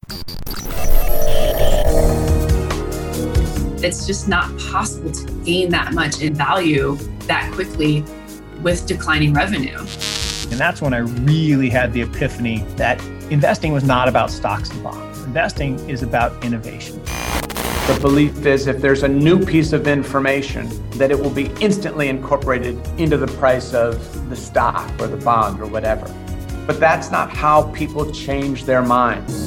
It's just not possible to gain that much in value that quickly with declining revenue. And that's when I really had the epiphany that investing was not about stocks and bonds. Investing is about innovation. The belief is if there's a new piece of information, that it will be instantly incorporated into the price of the stock or the bond or whatever. But that's not how people change their minds.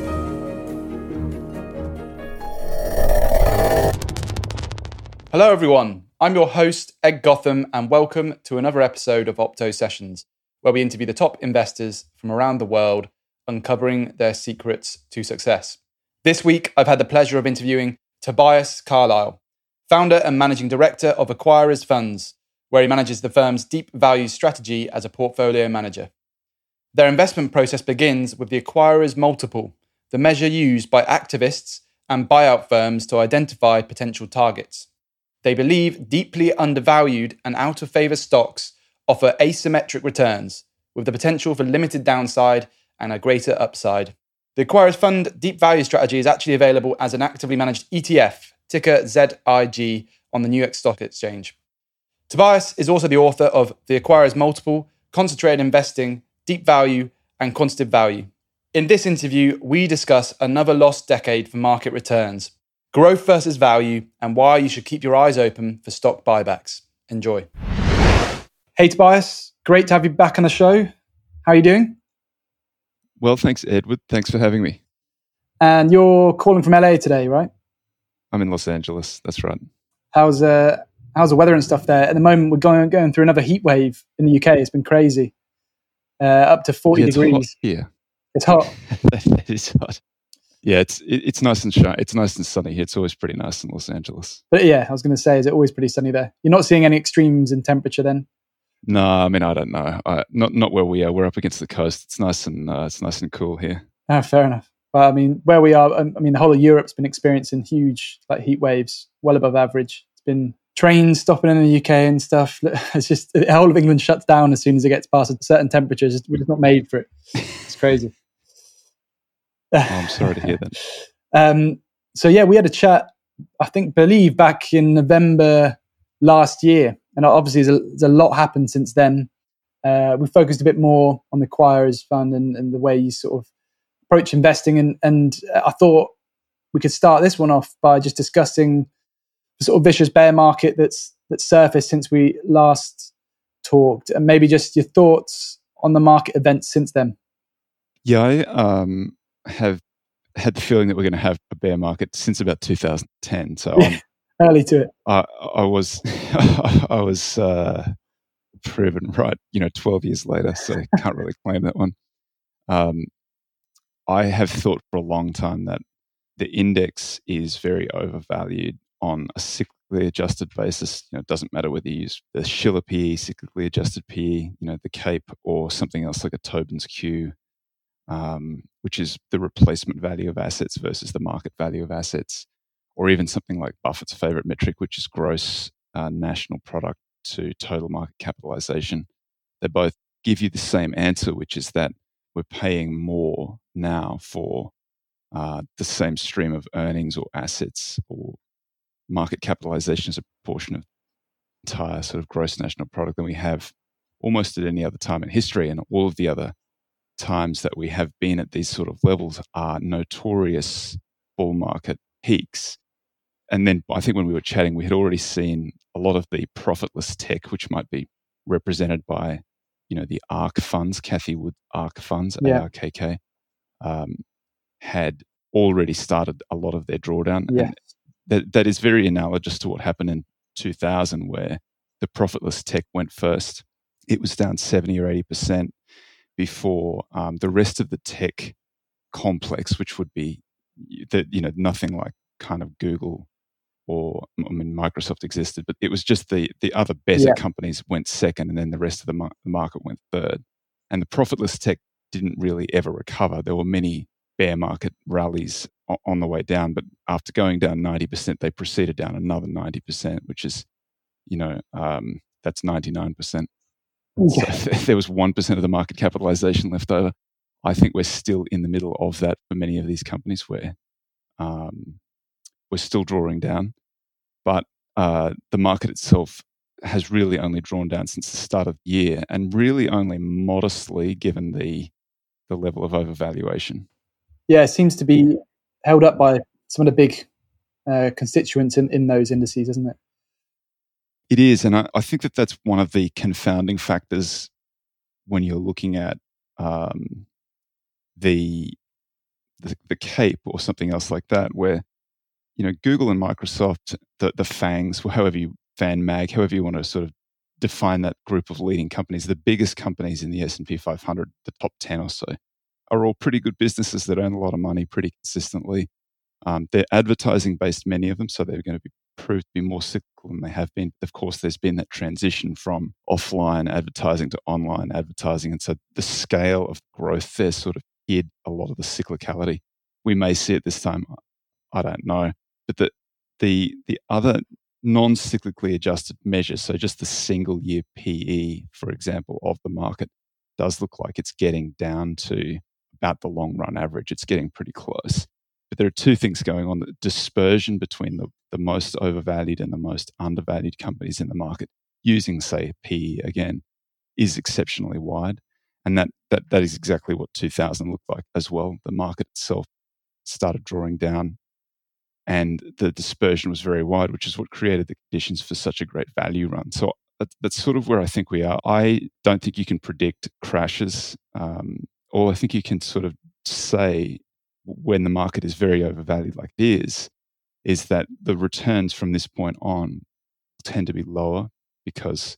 Hello everyone, I'm your host, Ed Gotham, and welcome to another episode of Opto Sessions, where we interview the top investors from around the world, uncovering their secrets to success. This week, I've had the pleasure of interviewing Tobias Carlyle, founder and managing director of Acquirers Funds, where he manages the firm's deep value strategy as a portfolio manager. Their investment process begins with the acquirer's multiple, the measure used by activists and buyout firms to identify potential targets. They believe deeply undervalued and out-of-favor stocks offer asymmetric returns, with the potential for limited downside and a greater upside. The Acquirers Fund Deep Value strategy is actually available as an actively managed ETF, ticker ZIG, on the New York Stock Exchange. Tobias is also the author of The Acquirer's Multiple, Concentrated Investing, Deep Value, and Quantitative Value. In this interview, we discuss another lost decade for market returns, growth versus value, and why you should keep your eyes open for stock buybacks. Enjoy. Hey, Tobias. Great to have you back on the show. How are you doing? Well, thanks, Edward. Thanks for having me. And you're calling from LA today, right? I'm in Los Angeles. That's right. How's the weather and stuff there? At the moment, we're going through another heat wave in the UK. It's been crazy. Up to 40 degrees. Hot here. It's hot. It is hot. Yeah, it's nice and shiny. It's nice and sunny here. It's always pretty nice in Los Angeles. But yeah, I was going to say, is it always pretty sunny there? You're not seeing any extremes in temperature then? No, I mean I don't know. Not where we are. We're up against the coast. It's nice and cool here. Ah, fair enough. But I mean, where we are, the whole of Europe's been experiencing huge heat waves, well above average. It's been trains stopping in the UK and stuff. It's just the whole of England shuts down as soon as it gets past a certain temperature. We're just not made for it. It's crazy. Oh, I'm sorry to hear that. So yeah, we had a chat, believe back in November last year. And obviously there's a lot happened since then. We focused a bit more on the Acquirers Fund and the way you sort of approach investing. And I thought we could start this one off by just discussing the sort of vicious bear market that's surfaced since we last talked, and maybe just your thoughts on the market events since then. Yeah, I have had the feeling that we're going to have a bear market since about 2010. So early to it. I was proven right, 12 years later. So I can't really claim that one. I have thought for a long time that the index is very overvalued on a cyclically adjusted basis. It doesn't matter whether you use the Shiller PE, cyclically adjusted PE, the CAPE, or something else like a Tobin's Q. Which is the replacement value of assets versus the market value of assets, or even something like Buffett's favorite metric, which is gross national product to total market capitalization. They both give you the same answer, which is that we're paying more now for the same stream of earnings or assets or market capitalization as a proportion of entire sort of gross national product than we have almost at any other time in history. And all of the other times that we have been at these sort of levels are notorious bull market peaks. And then I think when we were chatting, we had already seen a lot of the profitless tech, which might be represented by, the ARK funds, Cathie Wood ARK funds, ARKK, had already started a lot of their drawdown. Yeah. And that is very analogous to what happened in 2000, where the profitless tech went first. It was down 70 or 80%. Before the rest of the tech complex, which would be nothing like kind of Google or Microsoft existed, but it was just the other better companies went second, and then the rest of the market went third. And the profitless tech didn't really ever recover. There were many bear market rallies on the way down, but after going down 90%, they proceeded down another 90%, which is, that's 99%. Yeah. So there was 1% of the market capitalization left over. I think we're still in the middle of that for many of these companies where we're still drawing down, but the market itself has really only drawn down since the start of the year, and really only modestly given the level of overvaluation. Yeah, it seems to be held up by some of the big constituents in those indices, isn't it? It is, and I think that that's one of the confounding factors when you're looking at the CAPE or something else like that, where Google and Microsoft, the FANGs, however you want to sort of define that group of leading companies, the biggest companies in the S&P 500, the top 10 or so, are all pretty good businesses that earn a lot of money pretty consistently. They're advertising-based, many of them, so they're going to be proved to be more cyclical than they have been. Of course, there's been that transition from offline advertising to online advertising, and so the scale of growth there sort of hid a lot of the cyclicality. We may see it this time, I don't know. But the other non-cyclically adjusted measures, so just the single year PE, for example, of the market, does look like it's getting down to about the long run average. It's getting pretty close. But there are two things going on. The dispersion between the most overvalued and the most undervalued companies in the market, using, say, PE again, is exceptionally wide. And that is exactly what 2000 looked like as well. The market itself started drawing down, and the dispersion was very wide, which is what created the conditions for such a great value run. So that's sort of where I think we are. I don't think you can predict crashes. All I think you can sort of say when the market is very overvalued like it is that the returns from this point on tend to be lower because,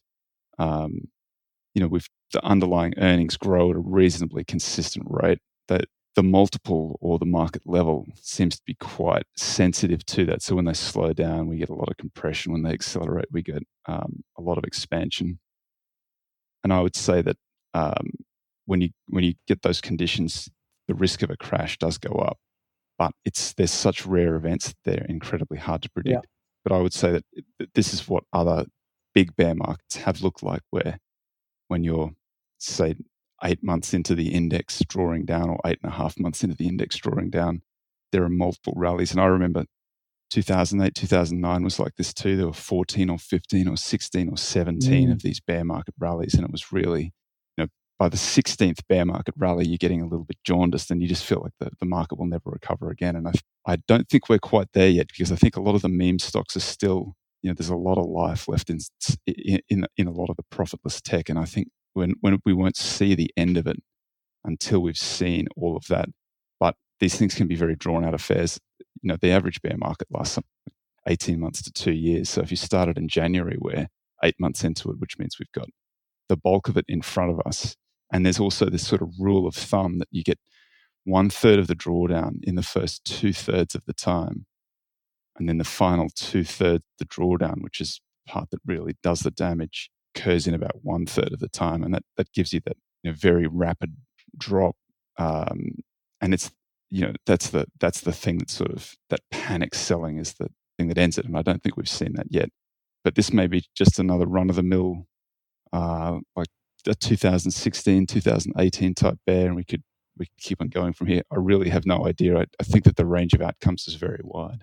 with the underlying earnings grow at a reasonably consistent rate, that the multiple or the market level seems to be quite sensitive to that. So when they slow down, we get a lot of compression. When they accelerate, we get a lot of expansion. And I would say that when you get those conditions, the risk of a crash does go up. But there's such rare events that they're incredibly hard to predict. Yeah. But I would say that this is what other big bear markets have looked like, where when you're, say, 8 months into the index drawing down, or 8.5 months into the index drawing down, there are multiple rallies. And I remember 2008, 2009 was like this too. There were 14 or 15 or 16 or 17 of these bear market rallies. And it was really, by the 16th bear market rally, you're getting a little bit jaundiced and you just feel like the market will never recover again. And I don't think we're quite there yet, because I think a lot of the meme stocks are still, there's a lot of life left in a lot of the profitless tech. And I think when we won't see the end of it until we've seen all of that. But these things can be very drawn out affairs. The average bear market lasts 18 months to 2 years. So if you started in January, we're 8 months into it, which means we've got the bulk of it in front of us. And there's also this sort of rule of thumb that you get 1/3 of the drawdown in the first 2/3 of the time. And then the final 2/3 of the drawdown, which is the part that really does the damage, occurs in about 1/3 of the time. And that gives you that very rapid drop. And it's, that's the thing that sort of, that panic selling is the thing that ends it. And I don't think we've seen that yet. But this may be just another run-of-the-mill, like a 2016, 2018 type bear, and we could keep on going from here. I really have no idea. I think that the range of outcomes is very wide.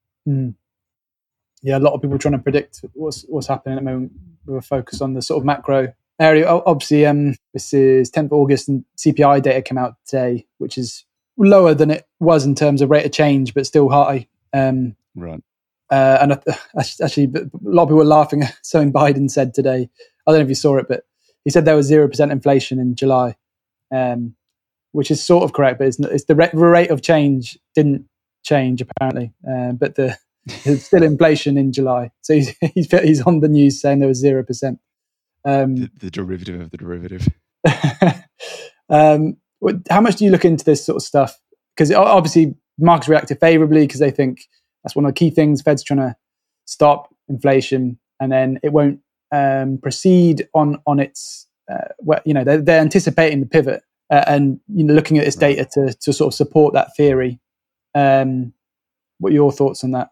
Yeah, a lot of people trying to predict what's happening at the moment. We're focused on the sort of macro area. Obviously, this is 10th of August, and CPI data came out today, which is lower than it was in terms of rate of change, but still high. Right. And actually, a lot of people were laughing at something Biden said today. I don't know if you saw it, but he said there was 0% inflation in July, which is sort of correct, but it's the rate of change didn't change apparently, but there's still inflation in July. So he's on the news saying there was 0%. The derivative of the derivative. How much do you look into this sort of stuff? Because obviously markets reacted favorably because they think that's one of the key things. Fed's trying to stop inflation, and then it won't proceed on its. They're anticipating the pivot and looking at this data to sort of support that theory. What are your thoughts on that?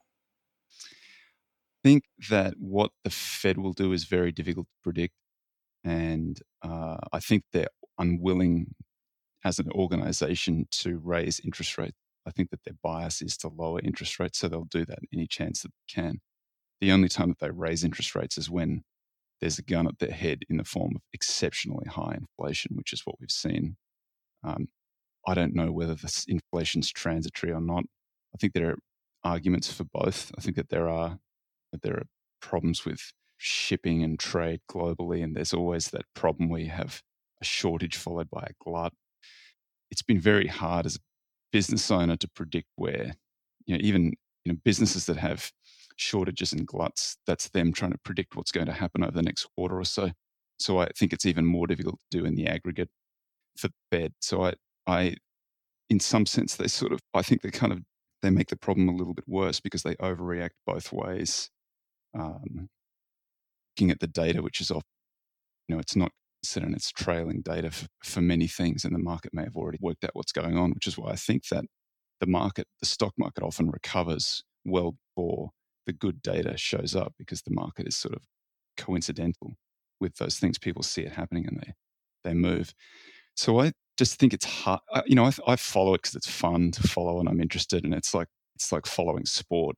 I think that what the Fed will do is very difficult to predict, and I think they're unwilling as an organization to raise interest rates. I think that their bias is to lower interest rates, so they'll do that any chance that they can. The only time that they raise interest rates is when there's a gun at their head in the form of exceptionally high inflation, which is what we've seen. I don't know whether this inflation's transitory or not. I think there are arguments for both. I think that there are problems with shipping and trade globally, and there's always that problem where you have a shortage followed by a glut. It's been very hard as a business owner to predict where, even businesses that have shortages and gluts, that's them trying to predict what's going to happen over the next quarter or so. So I think it's even more difficult to do in the aggregate for the Fed. So I in some sense, I think they make the problem a little bit worse because they overreact both ways. Looking at the data, which is often, it's not considered, it's trailing data for many things, and the market may have already worked out what's going on, which is why I think that the stock market often recovers well before the good data shows up, because the market is sort of coincidental with those things. People see it happening and they move. So I just think it's hard. I follow it because it's fun to follow and I'm interested, and it's like following sport.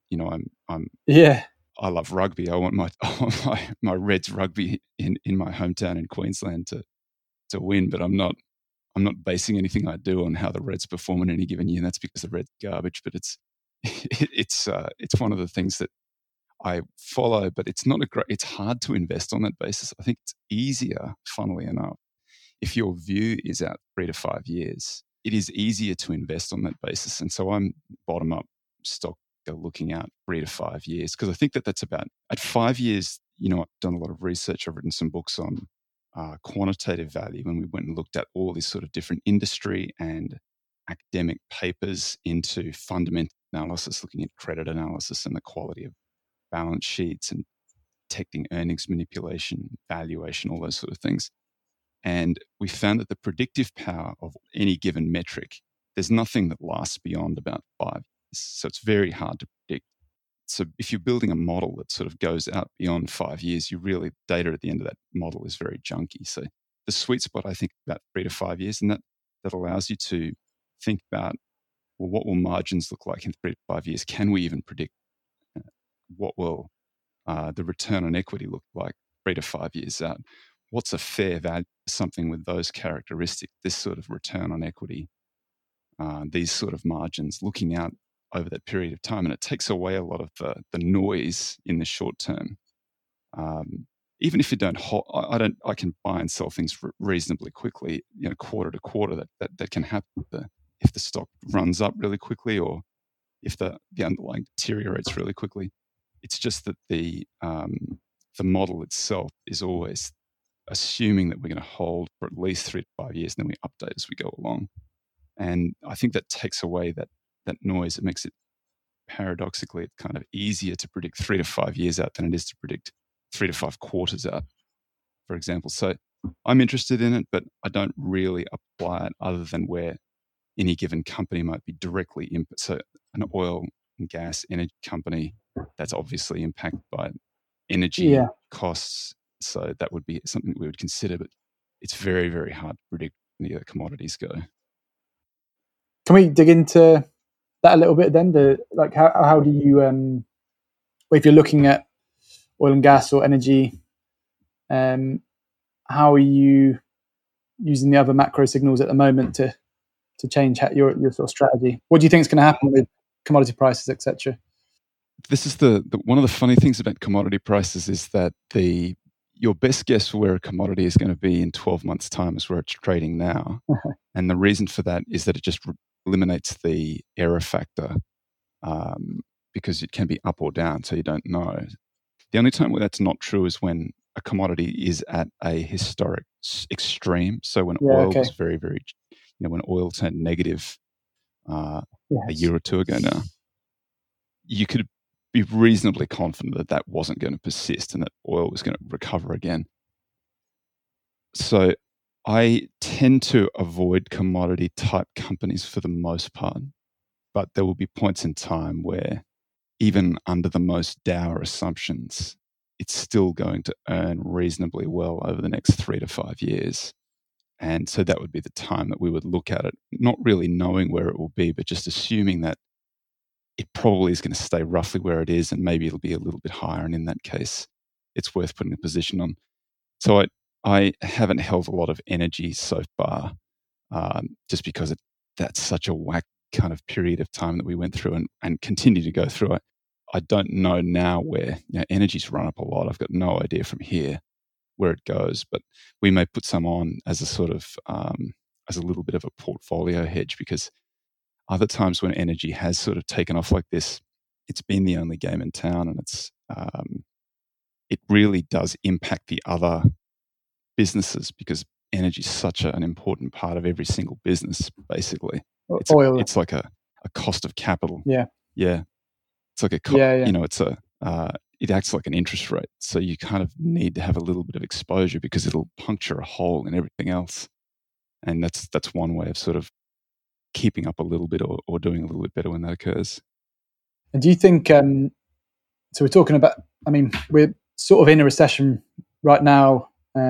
I love rugby. I want my Reds rugby in my hometown in Queensland to win, but I'm not basing anything I do on how the Reds perform in any given year. And that's because the Reds are garbage. But it's one of the things that I follow. But it's hard to invest on that basis. I think it's easier, funnily enough, if your view is out 3 to 5 years. It is easier to invest on that basis. And so I'm bottom up stock looking out 3 to 5 years, because I think that's about at 5 years. I've done a lot of research. I've written some books on quantitative value, when we went and looked at all these sort of different industry and academic papers into fundamental analysis, looking at credit analysis and the quality of balance sheets and detecting earnings manipulation, valuation, all those sort of things. And we found that the predictive power of any given metric, there's nothing that lasts beyond about 5 years. So it's very hard to predict. So if you're building a model that sort of goes out beyond 5 years, data at the end of that model is very junky. So the sweet spot, I think, about 3 to 5 years, and that allows you to think about, well, what will margins look like in 3 to 5 years? Can we even predict what will the return on equity look like 3 to 5 years out? What's a fair value for something with those characteristics, this sort of return on equity, these sort of margins, looking out over that period of time? And it takes away a lot of the noise in the short term. Even if you don't I can buy and sell things reasonably quickly, quarter to quarter. That can happen if the stock runs up really quickly, or if the underlying deteriorates really quickly. It's just that the model itself is always assuming that we're going to hold for at least 3 to 5 years, and then we update as we go along. And I think that takes away that noise. It makes it, paradoxically, it's kind of easier to predict 3 to 5 years out than it is to predict 3 to 5 quarters out, for example. So I'm interested in it, but I don't really apply it other than where any given company might be directly impacted. So an oil and gas energy company, that's obviously impacted by energy costs. So that would be something that we would consider, but it's very, very hard to predict when the other commodities go. Can we dig into that a little bit then? How do you, if you're looking at oil and gas or energy, how are you using the other macro signals at the moment to change your sort of strategy? What do you think is going to happen with commodity prices, etc.? This is the one of the funny things about commodity prices is that your best guess for where a commodity is going to be in 12 months' time is where it's trading now. And the reason for that is that it just eliminates the error factor, because it can be up or down, so you don't know. The only time where that's not true is when a commodity is at a historic extreme. So when oil was very, very, when oil turned negative a year or two ago now, you could be reasonably confident that that wasn't going to persist and that oil was going to recover again. So I tend to avoid commodity type companies for the most part, but there will be points in time where even under the most dour assumptions, it's still going to earn reasonably well over the next 3 to 5 years. And so that would be the time that we would look at it, not really knowing where it will be, but just assuming that it probably is going to stay roughly where it is, and maybe it'll be a little bit higher. And in that case, it's worth putting a position on. So I haven't held a lot of energy so far, just because that's such a whack kind of period of time that we went through and continue to go through. I don't know now where energy's run up a lot. I've got no idea from here where it goes, but we may put some on as a sort of as a little bit of a portfolio hedge, because other times when energy has sort of taken off like this, it's been the only game in town, and it really does impact the other businesses, because energy is such an important part of every single business. Basically, it's like a cost of capital. Yeah. It's like it acts like an interest rate. So you kind of need to have a little bit of exposure, because it'll puncture a hole in everything else. And that's one way of sort of keeping up a little bit or doing a little bit better when that occurs. And do you think, so we're talking about, we're sort of in a recession right now.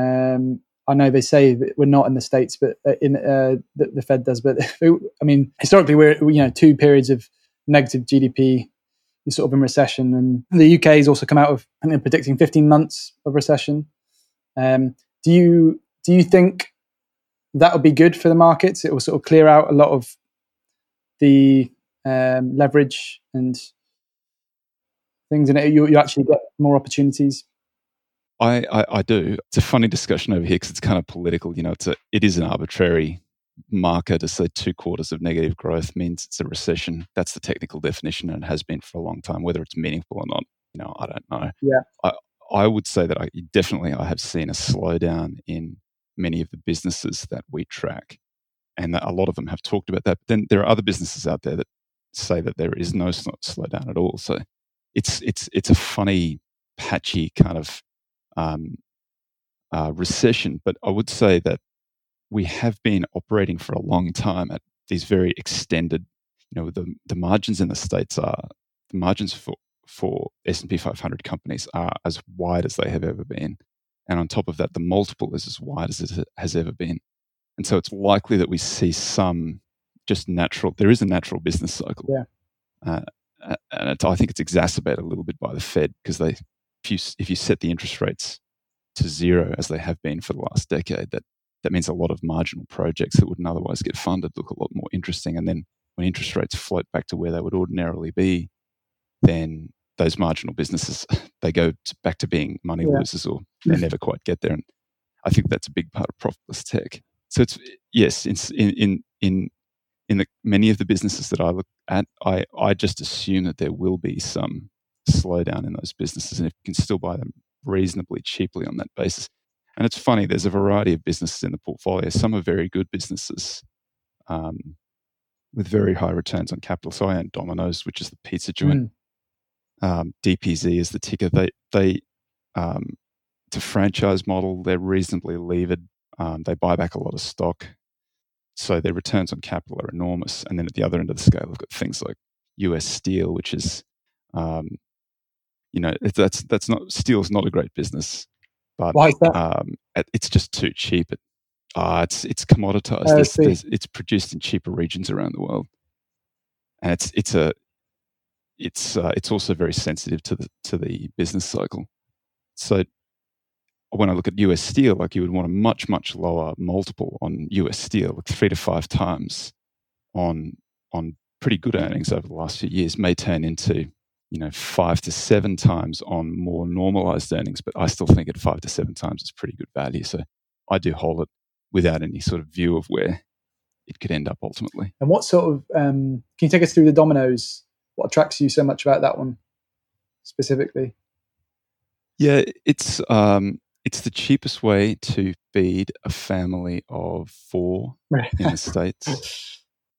I know they say that we're not in the States, but the Fed does. But historically, we're 2 periods of negative GDP. You're sort of in recession, and the UK has also come out of, I think, predicting 15 months of recession. Do you think that would be good for the markets? It will sort of clear out a lot of the leverage and things, and you actually get more opportunities. I do. It's a funny discussion over here because it's kind of political. It is an arbitrary marker to say 2 quarters of negative growth means it's a recession. That's the technical definition, and it has been for a long time. Whether it's meaningful or not, I don't know. Yeah. I would say that I have seen a slowdown in many of the businesses that we track, and that a lot of them have talked about that. But then there are other businesses out there that say that there is no slowdown at all. So it's a funny, patchy kind of recession. But I would say that we have been operating for a long time at these very extended, the margins in the States the margins for S&P 500 companies are as wide as they have ever been. And on top of that, the multiple is as wide as it has ever been. And so it's likely that we see there is a natural business cycle. Yeah. And I think it's exacerbated a little bit by the Fed, because if you set the interest rates to 0, as they have been for the last decade, that means a lot of marginal projects that wouldn't otherwise get funded look a lot more interesting. And then when interest rates float back to where they would ordinarily be, then those marginal businesses, they go back to being money losers, or they never quite get there. And I think that's a big part of profitless tech. So in many of the businesses that I look at, I just assume that there will be some slowdown in those businesses, and if you can still buy them reasonably cheaply on that basis. And it's funny, there's a variety of businesses in the portfolio. Some are very good businesses with very high returns on capital. So I own Domino's, which is the pizza joint. DPZ is the ticker. They it's a franchise model. They're reasonably levered. They buy back a lot of stock. So their returns on capital are enormous. And then at the other end of the scale, we've got things like US Steel, which is, steel's not a great business. But why is that? It's just too cheap. It's commoditized. It's produced in cheaper regions around the world, and it's also very sensitive to the business cycle. So when I look at US Steel, like, you would want a much, much lower multiple on US Steel, like 3 to 5 times on pretty good earnings over the last few years, may turn into 5 to 7 times on more normalized earnings, but I still think at 5 to 7 times it's pretty good value. So I do hold it without any sort of view of where it could end up ultimately. And what sort of, can you take us through the Domino's? What attracts you so much about that one specifically? Yeah, it's the cheapest way to feed a family of 4 in the States.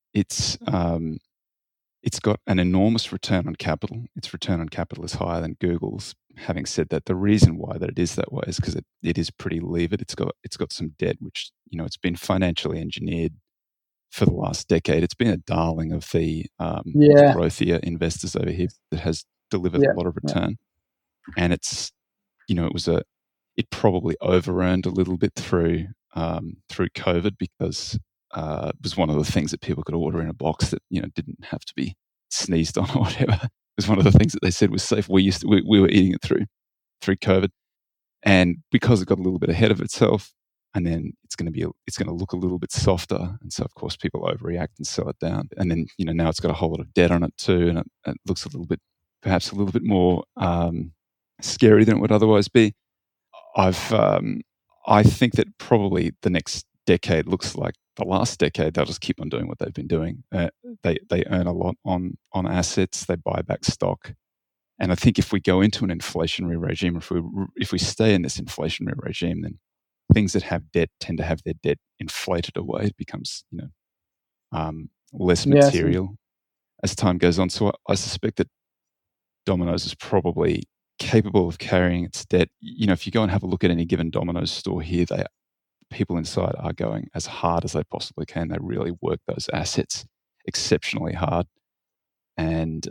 It's got an enormous return on capital. Its return on capital is higher than Google's. Having said that, the reason why that it is that way is because it is pretty levered. It's got some debt, which it's been financially engineered for the last decade. It's been a darling of the growthier investors over here that has delivered a lot of return. And it's it probably over-earned a little bit through through COVID because it was one of the things that people could order in a box that didn't have to be sneezed on or whatever. It was one of the things that they said was safe. We were eating it through COVID, and because it got a little bit ahead of itself, and then it's going to look a little bit softer, and so of course people overreact and sell it down, and then now it's got a whole lot of debt on it too, and it looks perhaps a little bit more scary than it would otherwise be. I think that probably the next decade looks like the last decade. They'll just keep on doing what they've been doing. They earn a lot on assets. They buy back stock, and I think if we go into an inflationary regime, if we stay in this inflationary regime, then things that have debt tend to have their debt inflated away. It becomes less material as time goes on. So I suspect that Domino's is probably capable of carrying its debt. If you go and have a look at any given Domino's store here, people inside are going as hard as they possibly can. They really work those assets exceptionally hard, and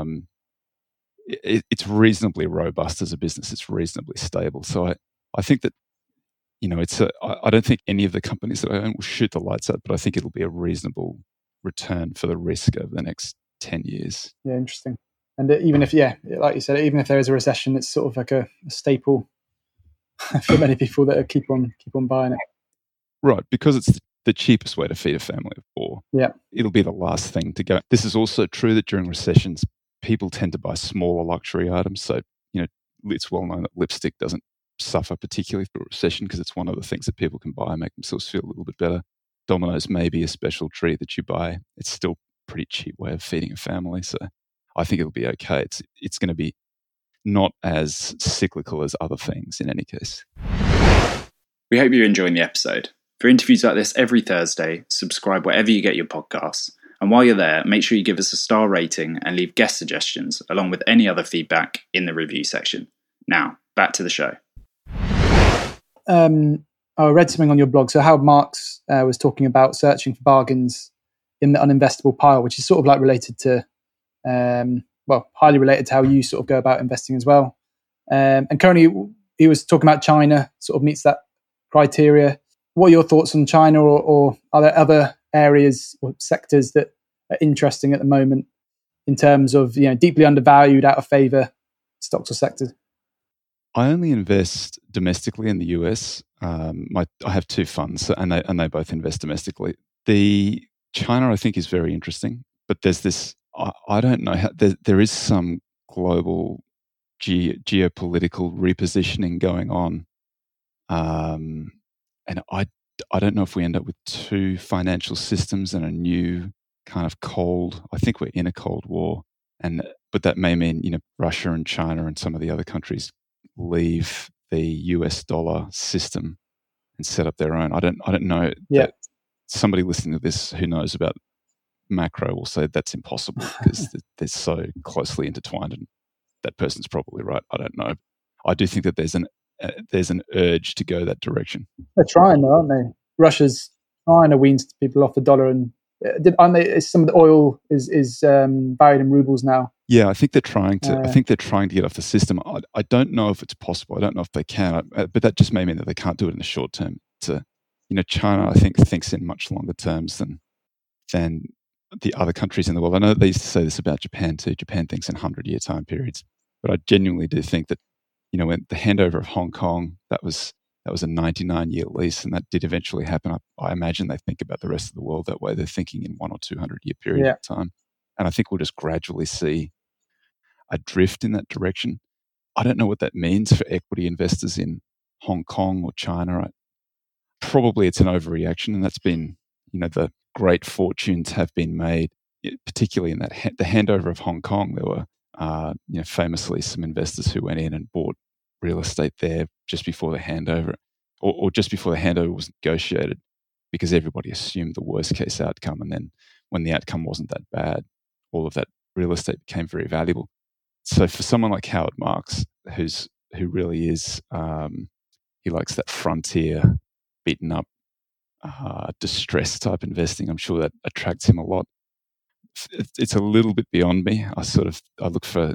it's reasonably robust as a business. It's reasonably stable. So I think that I don't think any of the companies that I own will shoot the lights out, but I think it'll be a reasonable return for the risk over the next 10 years. Yeah, interesting. And even if, like you said, even if there is a recession, it's sort of like a staple for many people that keep on buying it. Right, because it's the cheapest way to feed a family of four. Yeah, it'll be the last thing to go. This is also true that during recessions, people tend to buy smaller luxury items. So it's well known that lipstick doesn't suffer particularly through a recession because it's one of the things that people can buy and make themselves feel a little bit better. Domino's may be a special treat that you buy. It's still a pretty cheap way of feeding a family. So I think it'll be okay. It's going to be not as cyclical as other things in any case. We hope you're enjoying the episode. For interviews like this every Thursday, subscribe wherever you get your podcasts. And while you're there, make sure you give us a star rating and leave guest suggestions along with any other feedback in the review section. Now, back to the show. I read something on your blog. So Howard Marks was talking about searching for bargains in the uninvestable pile, which is sort of like related to, highly related to how you sort of go about investing as well. And currently he was talking about China sort of meets that criteria. What are your thoughts on China, or are there other areas or sectors that are interesting at the moment in terms of deeply undervalued, out of favor stocks or sectors? I only invest domestically in the US. I have two funds, and they both invest domestically. The China, I think, is very interesting, but there's this. I don't know how there is some global geopolitical repositioning going on, and I don't know if we end up with two financial systems and a new kind of cold. I think we're in a Cold War, but that may mean Russia and China and some of the other countries leave the US dollar system and set up their own. I don't know. Yeah. Somebody listening to this who knows about macro will say that's impossible because they're so closely intertwined, and that person's probably right. I don't know. I do think that there's an urge to go that direction. They're trying though, aren't they? Russia's trying to wean people off the dollar, and some of the oil is valued in rubles now. Yeah, I think they're trying to. I think they're trying to get off the system. I don't know if it's possible. I don't know if they can. But that just may mean that they can't do it in the short term. China, I think, thinks in much longer terms than the other countries in the world. I know they used to say this about Japan too. Japan thinks in 100-year time periods, but I genuinely do think that when the handover of Hong Kong, that was a 99-year lease, and that did eventually happen. I imagine they think about the rest of the world that way. They're thinking in 100 or 200-year period of time, and I think we'll just gradually see a drift in that direction. I don't know what that means for equity investors in Hong Kong or China. Probably it's an overreaction, and that's been, the great fortunes have been made, particularly in that the handover of Hong Kong. There were, famously some investors who went in and bought real estate there just before the handover, or just before the handover was negotiated, because everybody assumed the worst case outcome, and then when the outcome wasn't that bad, all of that real estate became very valuable. So for someone like Howard Marks, who really is, he likes that frontier, beaten up, distressed type investing. I'm sure that attracts him a lot. It's a little bit beyond me. I look for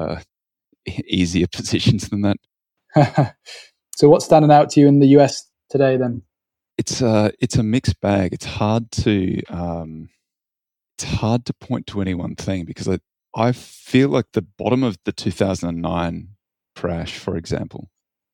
easier positions than that. So what's standing out to you in the US today then? It's a mixed bag. It's hard to point to any one thing, because I feel like the bottom of the 2009 crash, for example,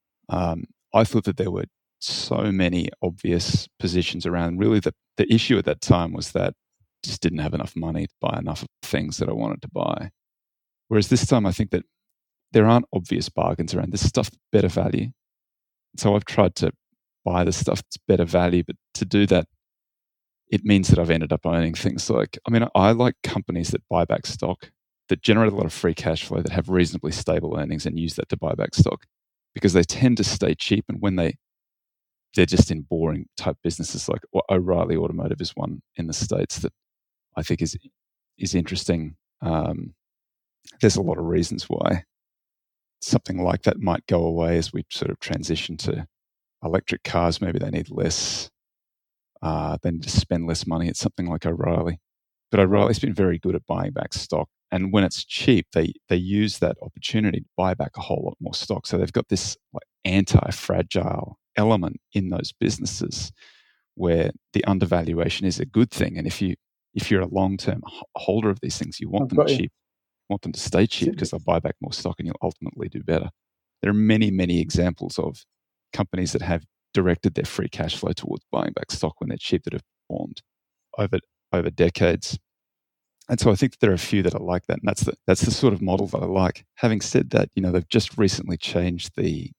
I thought that there were so many obvious positions around. Really, the issue at that time was that I just didn't have enough money to buy enough of the things that I wanted to buy. Whereas this time, I think that there aren't obvious bargains around. There's stuff that's better value. So I've tried to buy the stuff that's better value, but to do that, it means that I've ended up owning things like, I like companies that buy back stock, that generate a lot of free cash flow, that have reasonably stable earnings, and use that to buy back stock, because they tend to stay cheap. And when they're just in boring type businesses, like O'Reilly Automotive is one in the States that I think is interesting. There's a lot of reasons why something like that might go away as we sort of transition to electric cars. Maybe they need less, they need to spend less money at something like O'Reilly. But O'Reilly's been very good at buying back stock. And when it's cheap, they use that opportunity to buy back a whole lot more stock. So they've got this like anti-fragile element in those businesses where the undervaluation is a good thing. And if you're a long-term holder of these things, you want them cheap. Want them to stay cheap because they'll buy back more stock and you'll ultimately do better. There are many, many examples of companies that have directed their free cash flow towards buying back stock when they're cheap that have performed over decades. And so I think that there are a few that are like that, and that's the sort of model that I like. Having said that, they've just recently changed the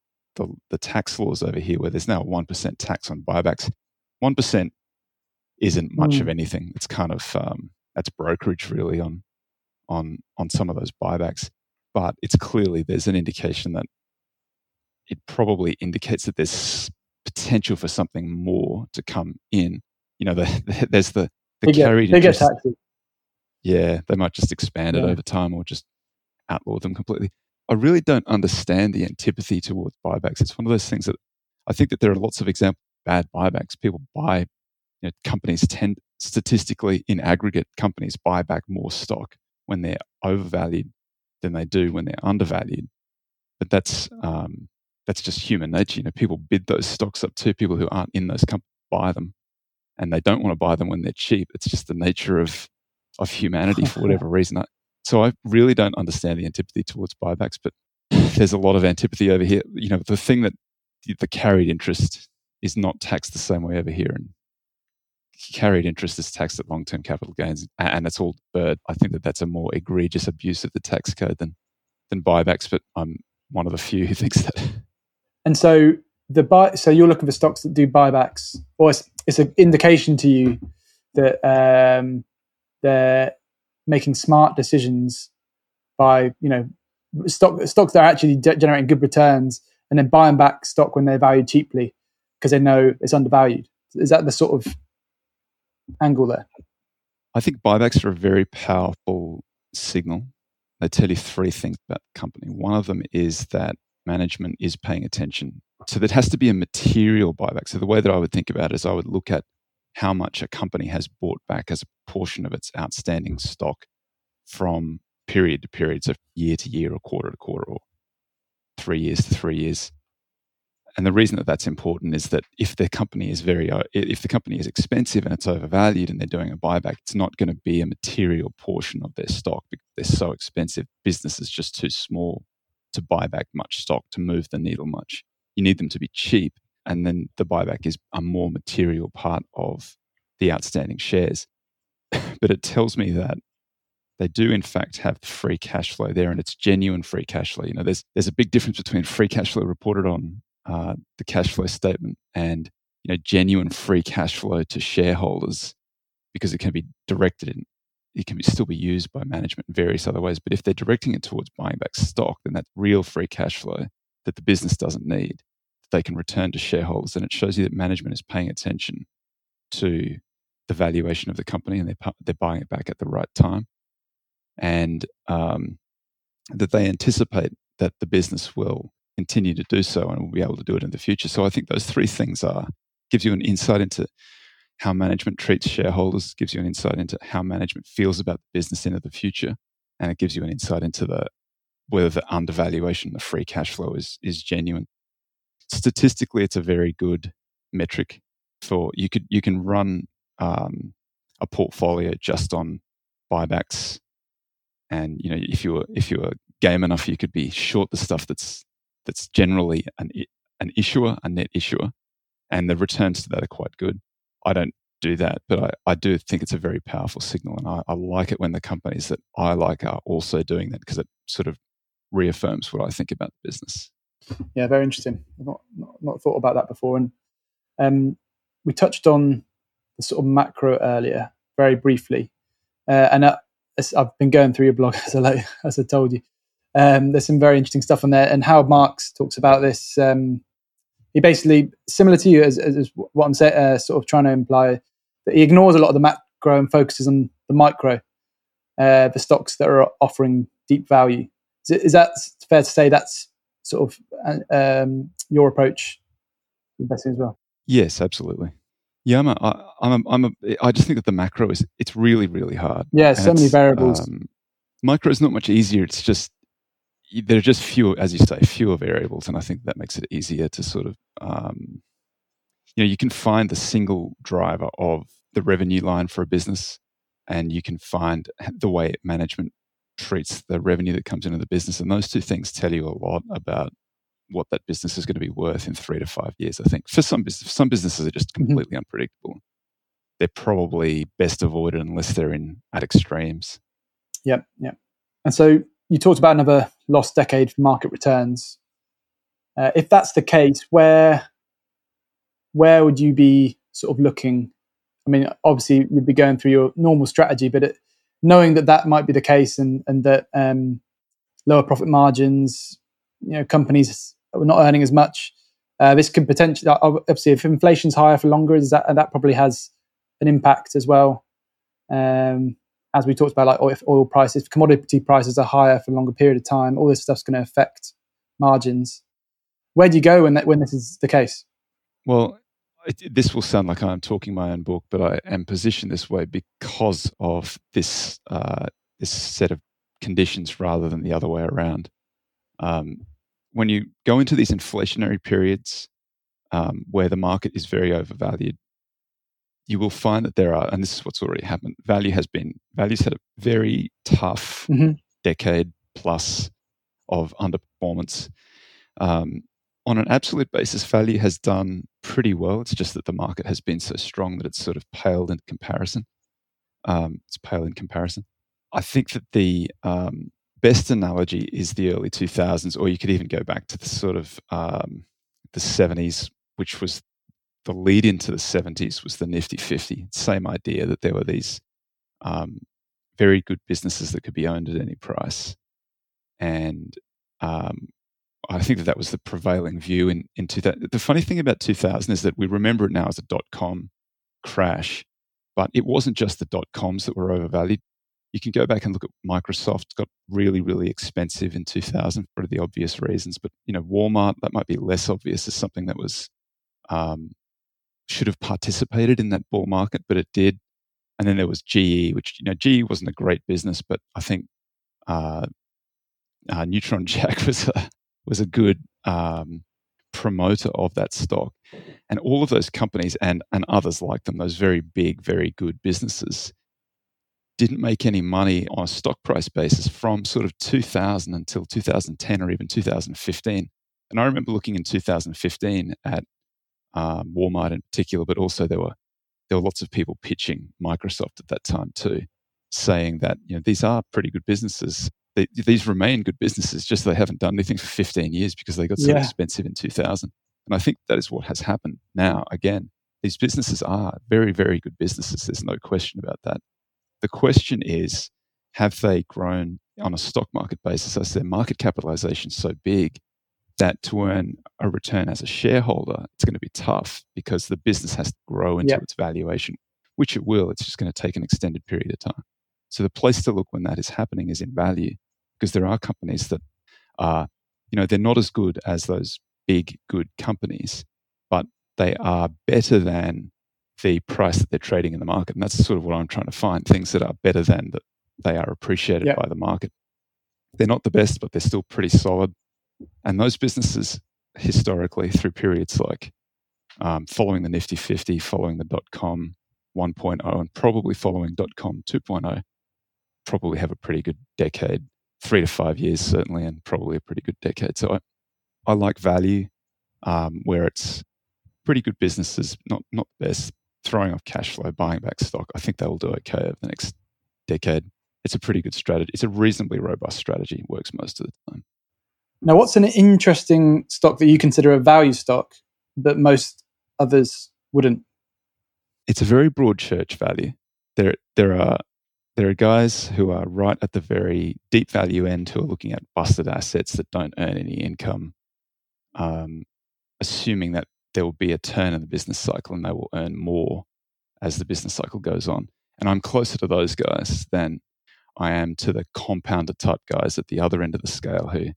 tax laws over here, where there's now a 1% tax on buybacks. 1% isn't much of anything. It's kind of that's brokerage really on some of those buybacks, but it's clearly there's an indication that it probably indicates that there's potential for something more to come in. There's the carried interest. Taxes. Yeah, they might just expand it over time or just outlaw them completely. I really don't understand the antipathy towards buybacks. It's one of those things that I think that there are lots of examples of bad buybacks. People buy, companies tend, statistically in aggregate, companies buy back more stock when they're overvalued than they do when they're undervalued. But that's just human nature. People bid those stocks up too. People who aren't in those companies buy them, and they don't want to buy them when they're cheap. It's just the nature of humanity for whatever reason. So I really don't understand the antipathy towards buybacks, but there's a lot of antipathy over here. The thing that the carried interest is not taxed the same way over here, and carried interest is taxed at long-term capital gains, and it's all deferred. I think that that's a more egregious abuse of the tax code than buybacks, but I'm one of the few who thinks that. And so so you're looking for stocks that do buybacks, or it's an indication to you that they're making smart decisions by stocks that are actually generating good returns, and then buying back stock when they're valued cheaply because they know it's undervalued. Is that the sort of angle there? I think buybacks are a very powerful signal. They tell you three things about the company. One of them is that management is paying attention. So there has to be a material buyback. So the way that I would think about it is I would look at how much a company has bought back as a portion of its outstanding stock from period to period, so year to year or quarter to quarter or 3 years to 3 years. And the reason that that's important is that if the company is expensive and it's overvalued and they're doing a buyback, it's not going to be a material portion of their stock because they're so expensive. Business is just too small to buy back much stock to move the needle much. You need them to be cheap, and then the buyback is a more material part of the outstanding shares. But it tells me that they do in fact have free cash flow there, and it's genuine free cash flow. There's a big difference between free cash flow reported on the cash flow statement and genuine free cash flow to shareholders, because it can be directed in, it can still be used by management in various other ways. But if they're directing it towards buying back stock, then that's real free cash flow that the business doesn't need, that they can return to shareholders. And it shows you that management is paying attention to the valuation of the company, and they're buying it back at the right time, and that they anticipate that the business will continue to do so and will be able to do it in the future. So I think those three things gives you an insight into how management treats shareholders, gives you an insight into how management feels about the business into the future, and it gives you an insight into whether the undervaluation, the free cash flow is genuine. statistically, it's a very good metric for you can run a portfolio just on buybacks, and if you were game enough, you could be short the stuff that's generally an issuer, a net issuer, and the returns to that are quite good. I don't do that, but I do think it's a very powerful signal, and I like it when the companies that I like are also doing that, because it sort of reaffirms what I think about the business. Yeah, very interesting. I've not thought about that before. And we touched on the sort of macro earlier, very briefly. And I've been going through your blog, as I told you. There's some very interesting stuff on there. And Howard Marks talks about this. He basically, similar to you, as what I'm saying, sort of trying to imply, that he ignores a lot of the macro and focuses on the micro, the stocks that are offering deep value. Is that fair to say that's sort of your approach to investing as well? Yes, absolutely. Yeah, I just think that the macro it's really, really hard. Yeah, so many variables. Micro is not much easier. It's just there are just fewer, as you say, fewer variables, and I think that makes it easier to sort of you can find the single driver of the revenue line for a business, and you can find the way management treats the revenue that comes into the business, and those two things tell you a lot about what that business is going to be worth in 3 to 5 years. I think for some businesses are just completely unpredictable. They're probably best avoided unless they're at extremes. Yep. And so you talked about another lost decade for market returns. If that's the case, where would you be sort of looking? I mean, obviously you'd be going through your normal strategy, but knowing that might be the case, and that lower profit margins, companies are not earning as much, this could potentially, obviously, if inflation's higher for longer, that probably has an impact as well. As we talked about, like if oil prices, if commodity prices are higher for a longer period of time, all this stuff's going to affect margins. Where do you go when this is the case? Well, this will sound like I'm talking my own book, but I am positioned this way because of this set of conditions rather than the other way around. When you go into these inflationary periods where the market is very overvalued, you will find that there are, and this is what's already happened, value's had a very tough decade plus of underperformance. On an absolute basis, value has done pretty well. It's just that the market has been so strong that it's sort of paled in comparison. I think that the best analogy is the early 2000s, or you could even go back to the sort of the 70s, which was the lead into the 70s, was the Nifty 50. Same idea, that there were these very good businesses that could be owned at any price. And I think that was the prevailing view in 2000. The funny thing about 2000 is that we remember it now as a dot-com crash, but it wasn't just the dot-coms that were overvalued. You can go back and look at Microsoft. Got really, really expensive in 2000 for the obvious reasons. But Walmart, that might be less obvious as something that was should have participated in that bull market, but it did. And then there was GE, which GE wasn't a great business, but I think Neutron Jack was a good promoter of that stock. And all of those companies and others like them, those very big, very good businesses, didn't make any money on a stock price basis from sort of 2000 until 2010 or even 2015. And I remember looking in 2015 at Walmart in particular, but also there were lots of people pitching Microsoft at that time too, saying that these are pretty good businesses. These remain good businesses, just they haven't done anything for 15 years because they got so expensive in 2000. And I think that is what has happened now. Again, these businesses are very, very good businesses. There's no question about that. The question is, have they grown on a stock market basis as their market capitalization so big that to earn a return as a shareholder, it's going to be tough because the business has to grow into its valuation, which it will. It's just going to take an extended period of time. So the place to look when that is happening is in value, because there are companies that are, they're not as good as those big, good companies, but they are better than the price that they're trading in the market. And that's sort of what I'm trying to find, things that are better than that they are appreciated by the market. They're not the best, but they're still pretty solid. And those businesses historically through periods like following the Nifty 50, following the .com 1.0, and probably following .com 2.0, probably have a pretty good decade, 3 to 5 years certainly, and probably a pretty good decade. So I like value where it's pretty good businesses, not the best, throwing off cash flow, buying back stock. I think they will do okay over the next decade. It's a pretty good strategy. It's a reasonably robust strategy. It works most of the time. Now, what's an interesting stock that you consider a value stock that most others wouldn't? It's a very broad church value. There are guys who are right at the very deep value end who are looking at busted assets that don't earn any income, assuming that there will be a turn in the business cycle and they will earn more as the business cycle goes on. And I'm closer to those guys than I am to the compounder type guys at the other end of the scale who,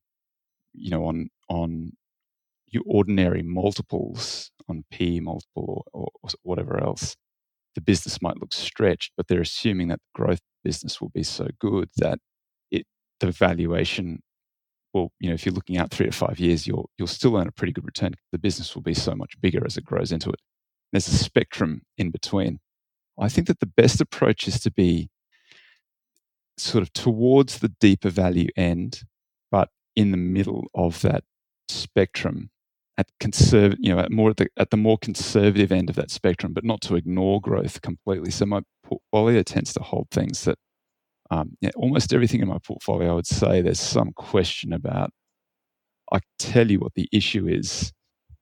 on your ordinary multiples, on P multiple or whatever else, the business might look stretched, but they're assuming that the growth business will be so good that the valuation will, if you're looking out 3 to 5 years, you'll still earn a pretty good return. The business will be so much bigger as it grows into it. There's a spectrum in between. I think that the best approach is to be sort of towards the deeper value end, but in the middle of that spectrum, at the more conservative end of that spectrum, but not to ignore growth completely. So my portfolio tends to hold things that almost everything in my portfolio, I would say there's some question about. I tell you what the issue is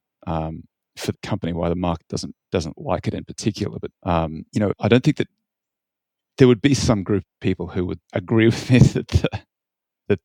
for the company, why the market doesn't like it in particular. But I don't think that there would be some group of people who would agree with me that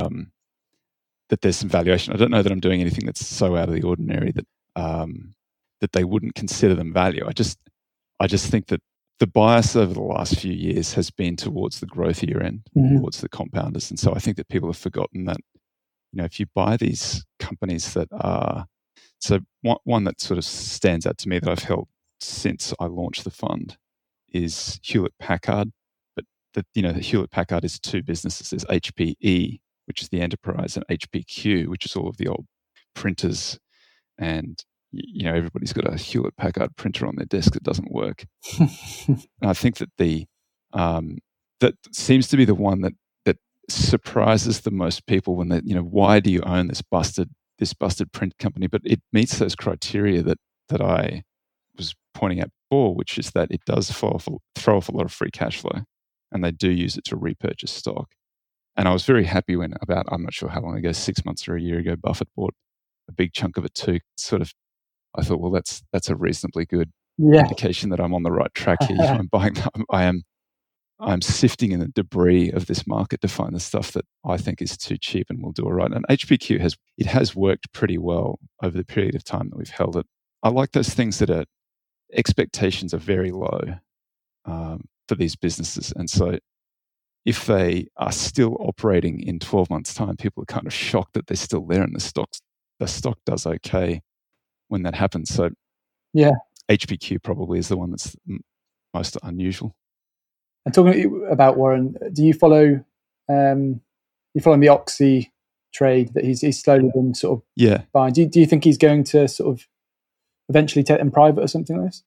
there's some valuation. I don't know that I'm doing anything that's so out of the ordinary that they wouldn't consider them value. I just think that the bias over the last few years has been towards the growthier end, towards the compounders. And so I think that people have forgotten that, if you buy these companies that are, so one that sort of stands out to me that I've held since I launched the fund is Hewlett-Packard. But the Hewlett-Packard is two businesses. There's HPE, which is the enterprise, and HPQ, which is all of the old printers. And everybody's got a Hewlett-Packard printer on their desk that doesn't work. And I think that that seems to be the one that surprises the most people when they, why do you own this busted print company? But it meets those criteria that I was pointing out before, which is that it does throw off a lot of free cash flow, and they do use it to repurchase stock. And I was very happy when I'm not sure how long ago, 6 months or a year ago, Buffett bought a big chunk of it too. Sort of, I thought, well, that's a reasonably good indication that I'm on the right track here. I'm buying. I'm sifting in the debris of this market to find the stuff that I think is too cheap and will do all right. And HPQ has worked pretty well over the period of time that we've held it. I like those things that expectations are very low for these businesses, and so if they are still operating in 12 months' time, people are kind of shocked that they're still there, and the stock does okay when that happens. So, HPQ probably is the one that's most unusual. And talking about Warren, do you follow? You following the Oxy trade that he's slowly been sort of buying? Do you think he's going to sort of eventually take them private or something like this?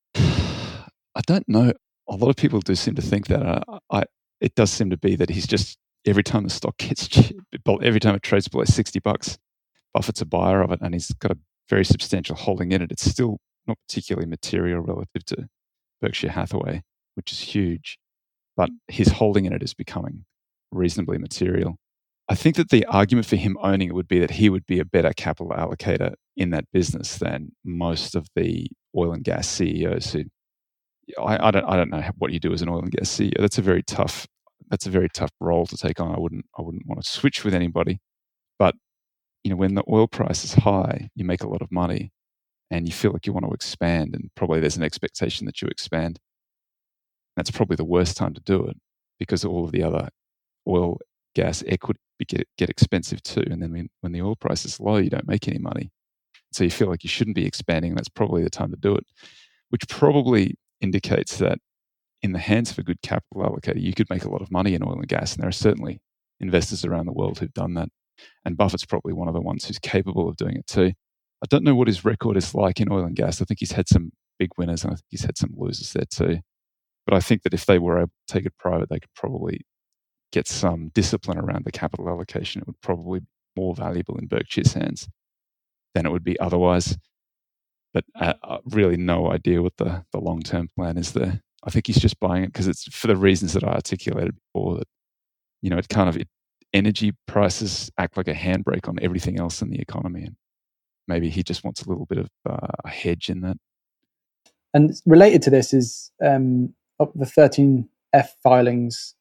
I don't know. A lot of people do seem to think that. It does seem to be that he's just, every time the stock gets cheap, every time it trades below $60, Buffett's a buyer of it, and he's got a very substantial holding in it. It's still not particularly material relative to Berkshire Hathaway, which is huge, but his holding in it is becoming reasonably material. I think that the argument for him owning it would be that he would be a better capital allocator in that business than most of the oil and gas CEOs who, I don't know what you do as an oil and gas CEO. That's a very tough role to take on. I wouldn't want to switch with anybody. But when the oil price is high, you make a lot of money, and you feel like you want to expand, and probably there's an expectation that you expand. That's probably the worst time to do it, because all of the other oil, gas, equity get expensive too. And then when the oil price is low, you don't make any money. So you feel like you shouldn't be expanding, and that's probably the time to do it, which probably indicates that in the hands of a good capital allocator, you could make a lot of money in oil and gas. And there are certainly investors around the world who've done that. And Buffett's probably one of the ones who's capable of doing it too. I don't know what his record is like in oil and gas. I think he's had some big winners and I think he's had some losers there too. But I think that if they were able to take it private, they could probably get some discipline around the capital allocation. It would probably be more valuable in Berkshire's hands than it would be otherwise. But really no idea what the long-term plan is there. I think he's just buying it because it's for the reasons that I articulated before, that, energy prices act like a handbrake on everything else in the economy. And maybe he just wants a little bit of a hedge in that. And related to this is the 13F filings.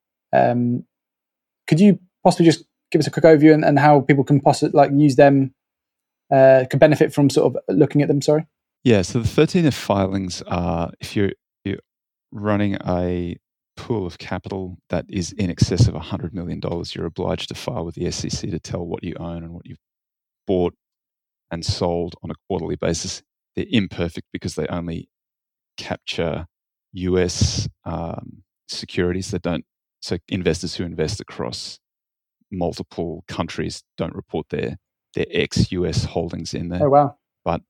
Could you possibly just give us a quick overview and how people can possibly use them, could benefit from sort of looking at them? Sorry. Yeah. So the 13F filings are, if you're running a pool of capital that is in excess of $100 million, you're obliged to file with the SEC to tell what you own and what you've bought and sold on a quarterly basis. They're imperfect because they only capture US securities. So investors who invest across multiple countries don't report their ex-US holdings in there. Oh wow! But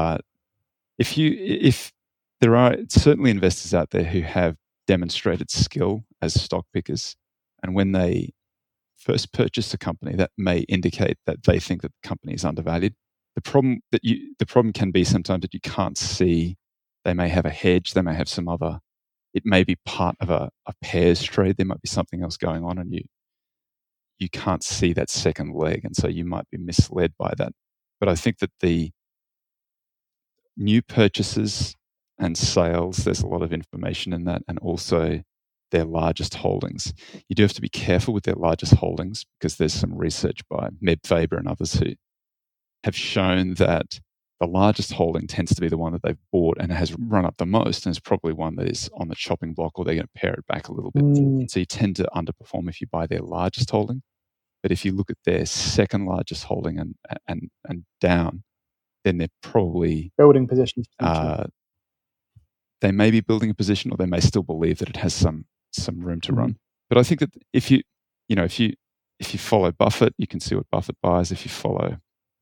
if there are certainly investors out there who have demonstrated skill as stock pickers, and when they first purchase a company, that may indicate that they think that the company is undervalued. The problem can be sometimes that you can't see. They may have a hedge. They may have some other. It may be part of a pairs trade. There might be something else going on, and you can't see that second leg, and so you might be misled by that. But I think that the new purchases and sales, there's a lot of information in that, and also their largest holdings. You do have to be careful with their largest holdings because there's some research by Meb Faber and others who have shown that the largest holding tends to be the one that they've bought and has run up the most, and is probably one that is on the chopping block, or they're going to pare it back a little bit. So you tend to underperform if you buy their largest holding. But if you look at their second largest holding and down, then they're probably building positions. They may be building a position, or they may still believe that it has some room to run. But I think that if you follow Buffett, you can see what Buffett buys. If you follow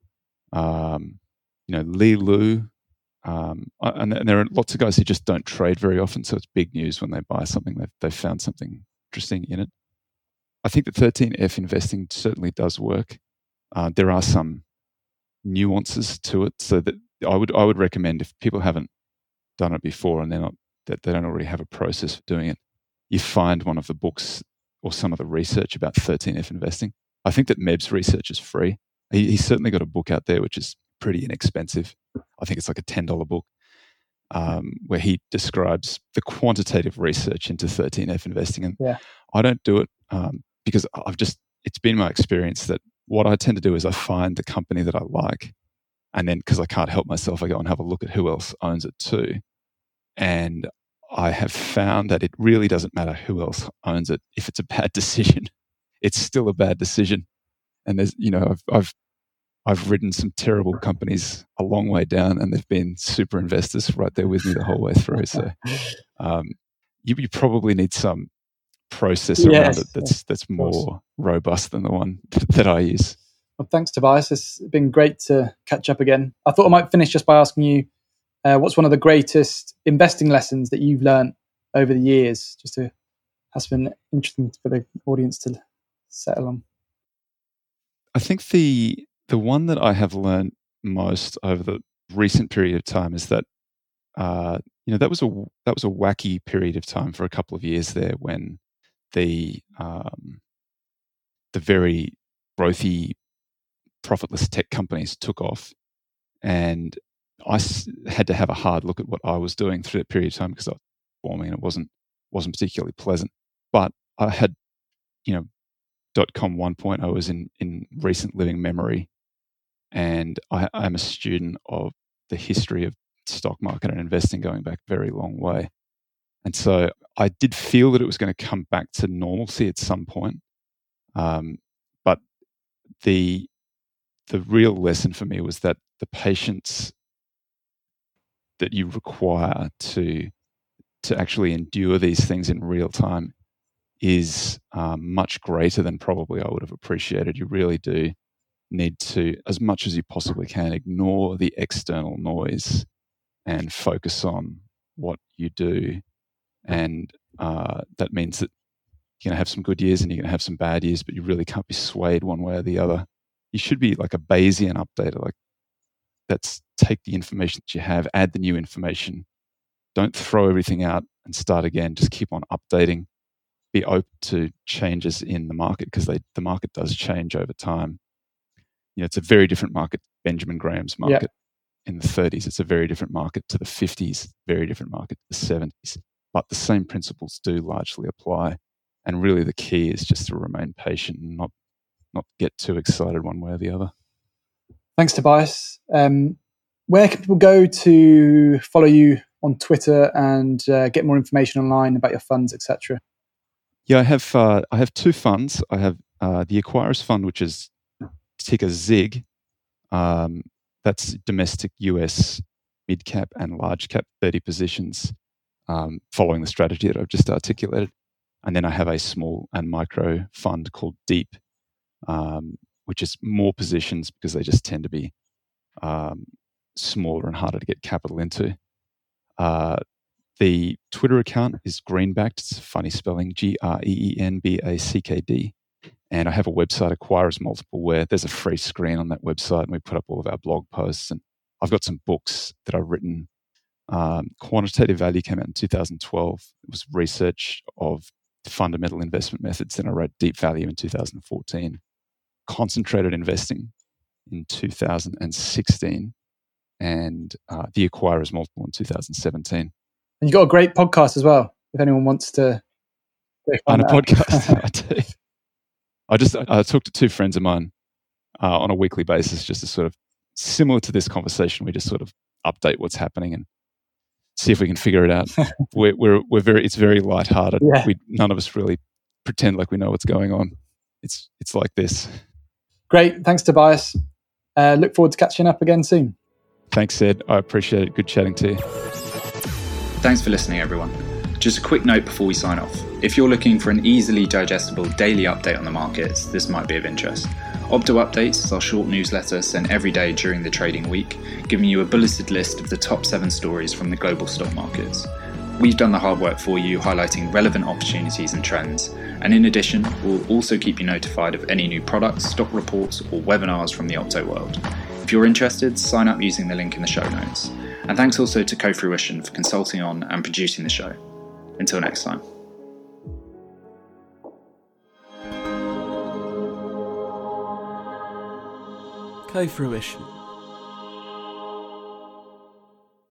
Li Lu, and there are lots of guys who just don't trade very often, so it's big news when they buy something. They've found something interesting in it. I think that 13F investing certainly does work. There are some nuances to it, so that I would recommend, if people haven't done it before and they don't already have a process for doing it, you find one of the books or some of the research about 13F investing. I think that Meb's research is free. He's certainly got a book out there which is pretty inexpensive. I think it's like a $10 book where he describes the quantitative research into 13F investing. And I don't do it because it's been my experience that what I tend to do is I find the company that I like, and then because I can't help myself, I go and have a look at who else owns it too. And I have found that it really doesn't matter who else owns it. If it's a bad decision, it's still a bad decision. And there's, I've ridden some terrible companies a long way down, and they've been super investors right there with me the whole way through. So you probably need some process around it that's more robust than the one that I use. Well, thanks, Tobias. It's been great to catch up again. I thought I might finish just by asking you, what's one of the greatest investing lessons that you've learned over the years? Has been interesting for the audience to settle on. I think the one that I have learned most over the recent period of time is that that was a wacky period of time for a couple of years there, when the very growthy, profitless tech companies took off, and I had to have a hard look at what I was doing through that period of time, because I was performing and it wasn't particularly pleasant. But I had, .com 1.0 was in recent living memory, and I'm a student of the history of stock market and investing going back a very long way. And so I did feel that it was going to come back to normalcy at some point. But the real lesson for me was that the patience that you require to actually endure these things in real time is much greater than probably I would have appreciated. You really do need to, as much as you possibly can, ignore the external noise and focus on what you do. And that means that you're going to have some good years and you're going to have some bad years, but you really can't be swayed one way or the other. You should be like a Bayesian updater. Like, that's take the information that you have, add the new information. Don't throw everything out and start again. Just keep on updating. Be open to changes in the market, because the market does change over time. You know, it's a very different market. Benjamin Graham's market in the 30s. It's a very different market to the 50s. Very different market to the 70s. But the same principles do largely apply. And really, the key is just to remain patient and not get too excited one way or the other. Thanks, Tobias. Where can people go to follow you on Twitter and get more information online about your funds, etc.? Yeah, I have two funds. I have the Acquirers Fund, which is ticker ZIG. That's domestic US mid cap and large cap 30 positions, following the strategy that I've just articulated. And then I have a small and micro fund called Deep, which is more positions because they just tend to be smaller and harder to get capital into. The Twitter account is Greenbacked. It's a funny spelling, GREENBACKD. And I have a website, Acquirers Multiple, where there's a free screen on that website, and we put up all of our blog posts. And I've got some books that I've written. Quantitative Value came out in 2012. It was research of fundamental investment methods. Then I wrote Deep Value in 2014. Concentrated Investing in 2016. And The Acquirers Multiple in 2017. And you've got a great podcast as well, if anyone wants to. On a podcast, I do. I talk to two friends of mine on a weekly basis, just to sort of, similar to this conversation, we just sort of update what's happening and see if we can figure it out. It's very lighthearted. Yeah. None of us really pretend like we know what's going on. It's like this. Great. Thanks, Tobias. Look forward to catching up again soon. Thanks, Ed. I appreciate it. Good chatting to you. Thanks for listening, everyone. Just a quick note before we sign off. If you're looking for an easily digestible daily update on the markets, this might be of interest. Opto Updates is our short newsletter sent every day during the trading week, giving you a bulleted list of the top 7 stories from the global stock markets. We've done the hard work for you, highlighting relevant opportunities and trends. And in addition, we'll also keep you notified of any new products, stock reports, or webinars from the Opto world. If you're interested, sign up using the link in the show notes. And thanks also to Co-Fruition for consulting on and producing the show. Until next time. Co-Fruition.